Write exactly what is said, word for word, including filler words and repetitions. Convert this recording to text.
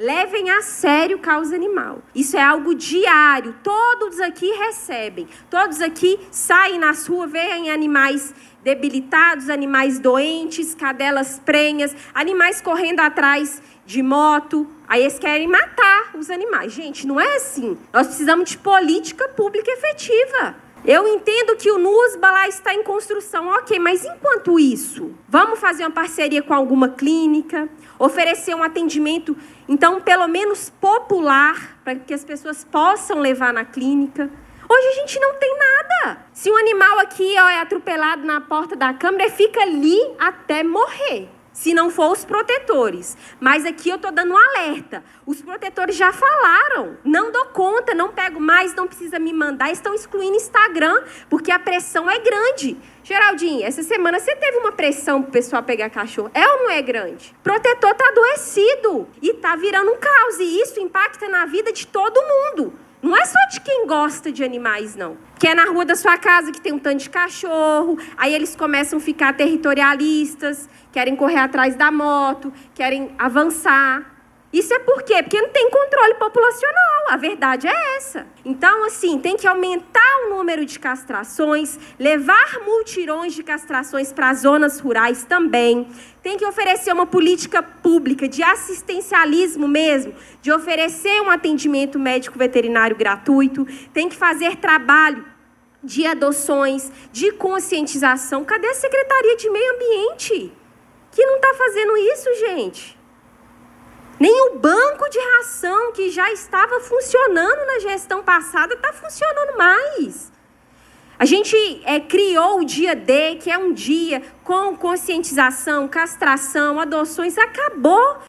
Levem a sério causa animal. Isso é algo diário. Todos aqui recebem. Todos aqui saem nas ruas, veem animais debilitados, animais doentes, cadelas prenhas, animais correndo atrás de moto. Aí eles querem matar os animais. Gente, não é assim. Nós precisamos de política pública efetiva. Eu entendo que o NUSBA lá está em construção, ok, mas enquanto isso, vamos fazer uma parceria com alguma clínica, oferecer um atendimento, então, pelo menos popular, para que as pessoas possam levar na clínica. Hoje a gente não tem nada. Se um animal aqui ó, é atropelado na porta da câmara, ele fica ali até morrer. Se não for os protetores. Mas aqui eu estou dando um alerta. Os protetores já falaram. Não dou conta, não pego mais, não precisa me mandar. Estão excluindo Instagram, porque a pressão é grande. Geraldinho, essa semana você teve uma pressão para o pessoal pegar cachorro. É ou não é grande? O protetor está adoecido e está virando um caos. E isso impacta na vida de todo mundo. Não é só de quem gosta de animais, não. Que é na rua da sua casa que tem um tanto de cachorro, aí eles começam a ficar territorialistas, querem correr atrás da moto, querem avançar. Isso é por quê? Porque não tem controle populacional, a verdade é essa. Então, assim, tem que aumentar o número de castrações, levar multirões de castrações para as zonas rurais também. Tem que oferecer uma política pública de assistencialismo mesmo, de oferecer um atendimento médico veterinário gratuito. Tem que fazer trabalho de adoções, de conscientização. Cadê a Secretaria de Meio Ambiente? Que não está fazendo isso, gente. Nem o banco de ração que já estava funcionando na gestão passada está funcionando mais. A gente é, criou o dia D, que é um dia com conscientização, castração, adoções. Acabou.